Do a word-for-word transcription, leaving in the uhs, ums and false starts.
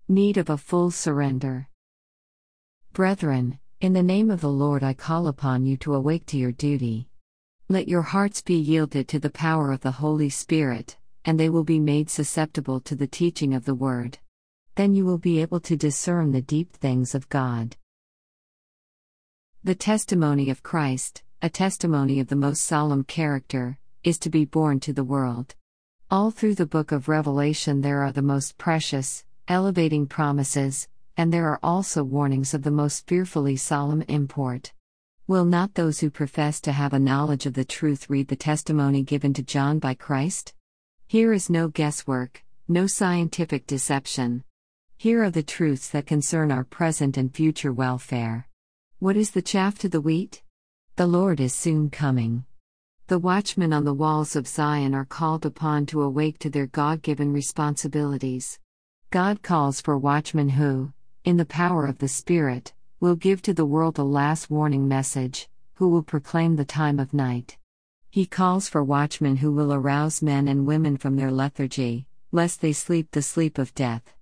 Need of a full surrender. Brethren, in the name of the Lord I call upon you to awake to your duty. Let your hearts be yielded to the power of the Holy Spirit, and they will be made susceptible to the teaching of the Word. Then you will be able to discern the deep things of God. The testimony of Christ, a testimony of the most solemn character, is to be borne to the world. All through the book of Revelation there are the most precious, elevating promises, and there are also warnings of the most fearfully solemn import. Will not those who profess to have a knowledge of the truth read the testimony given to John by Christ? Here is no guesswork, no scientific deception. Here are the truths that concern our present and future welfare. What is the chaff to the wheat? The Lord is soon coming. The watchmen on the walls of Zion are called upon to awake to their God-given responsibilities. God calls for watchmen who, in the power of the Spirit, will give to the world a last warning message, who will proclaim the time of night. He calls for watchmen who will arouse men and women from their lethargy, lest they sleep the sleep of death.